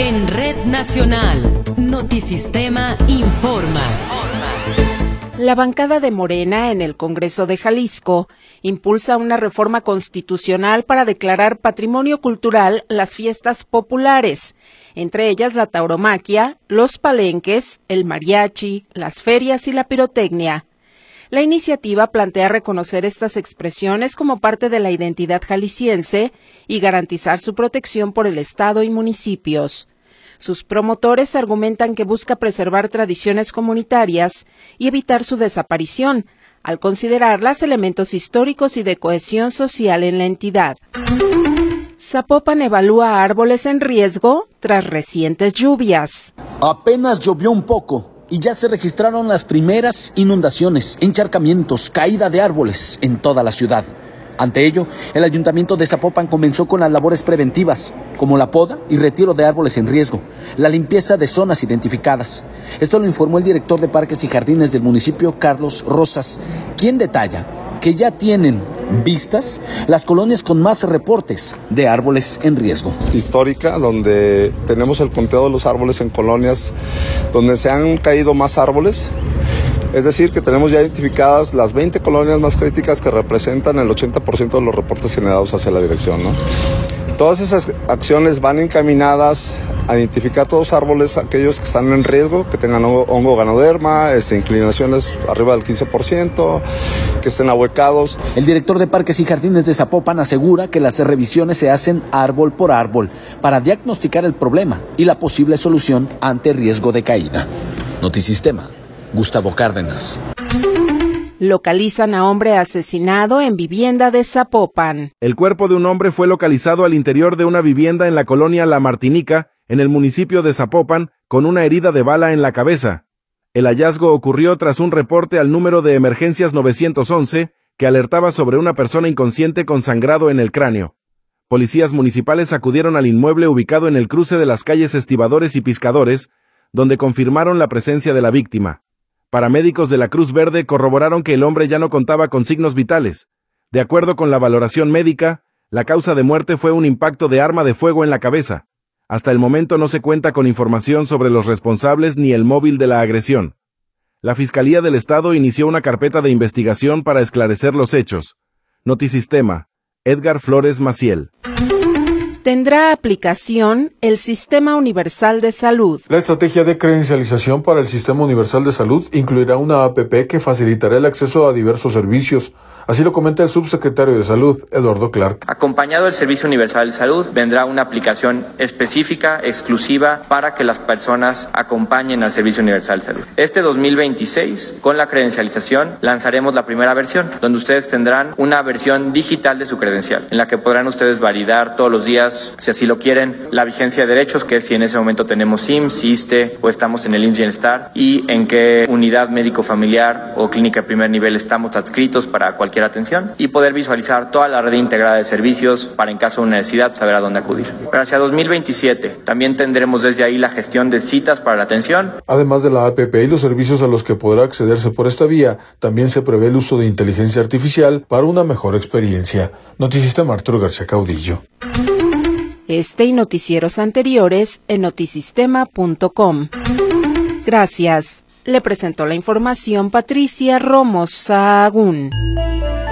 En Red Nacional, Notisistema informa. La bancada de Morena en el Congreso de Jalisco impulsa una reforma constitucional para declarar patrimonio cultural las fiestas populares, entre ellas la tauromaquia, los palenques, el mariachi, las ferias y la pirotecnia. La iniciativa plantea reconocer estas expresiones como parte de la identidad jalisciense y garantizar su protección por el Estado y municipios. Sus promotores argumentan que busca preservar tradiciones comunitarias y evitar su desaparición, al considerarlas elementos históricos y de cohesión social en la entidad. Zapopan evalúa árboles en riesgo tras recientes lluvias. Apenas llovió un poco y ya se registraron las primeras inundaciones, encharcamientos, caída de árboles en toda la ciudad. Ante ello, el Ayuntamiento de Zapopan comenzó con las labores preventivas, como la poda y retiro de árboles en riesgo, la limpieza de zonas identificadas. Esto lo informó el director de Parques y Jardines del municipio, Carlos Rosas, quien detalla que ya tienen vistas las colonias con más reportes de árboles en riesgo. Histórica, donde tenemos el conteo de los árboles en colonias donde se han caído más árboles. Es decir, que tenemos ya identificadas las 20 colonias más críticas que representan el 80% de los reportes generados hacia la dirección, ¿no? Todas esas acciones van encaminadas a identificar todos los árboles, aquellos que están en riesgo, que tengan hongo ganoderma, inclinaciones arriba del 15%, que estén ahuecados. El director de Parques y Jardines de Zapopan asegura que las revisiones se hacen árbol por árbol para diagnosticar el problema y la posible solución ante riesgo de caída. Notisistema, Gustavo Cárdenas. Localizan a hombre asesinado en vivienda de Zapopan. El cuerpo de un hombre fue localizado al interior de una vivienda en la colonia La Martinica, en el municipio de Zapopan, con una herida de bala en la cabeza. El hallazgo ocurrió tras un reporte al número de emergencias 911 que alertaba sobre una persona inconsciente con sangrado en el cráneo. Policías municipales acudieron al inmueble ubicado en el cruce de las calles Estibadores y Piscadores, donde confirmaron la presencia de la víctima. Paramédicos de la Cruz Verde corroboraron que el hombre ya no contaba con signos vitales. De acuerdo con la valoración médica, la causa de muerte fue un impacto de arma de fuego en la cabeza. Hasta el momento no se cuenta con información sobre los responsables ni el móvil de la agresión. La Fiscalía del Estado inició una carpeta de investigación para esclarecer los hechos. Notisistema, Edgar Flores Maciel. Tendrá aplicación el Sistema Universal de Salud. La estrategia de credencialización para el Sistema Universal de Salud incluirá una APP que facilitará el acceso a diversos servicios. Así lo comenta el subsecretario de Salud, Eduardo Clark. Acompañado del Servicio Universal de Salud, vendrá una aplicación específica, exclusiva, para que las personas acompañen al Servicio Universal de Salud. Este 2026, con la credencialización, lanzaremos la primera versión, donde ustedes tendrán una versión digital de su credencial, en la que podrán ustedes validar todos los días, si así lo quieren, la vigencia de derechos, que es si en ese momento tenemos IMSS, ISSSTE o estamos en el IMSS Bienestar, y en qué unidad médico-familiar o clínica de primer nivel estamos adscritos para cualquier atención, y poder visualizar toda la red integrada de servicios para, en caso de una necesidad, saber a dónde acudir. Pero hacia 2027 también tendremos desde ahí la gestión de citas para la atención. Además de la APP y los servicios a los que podrá accederse por esta vía, también se prevé el uso de inteligencia artificial para una mejor experiencia. Notisistema, Arturo García Caudillo. Este y noticieros anteriores en notisistema.com. Gracias. Le presentó la información Patricia Romo Sahagún.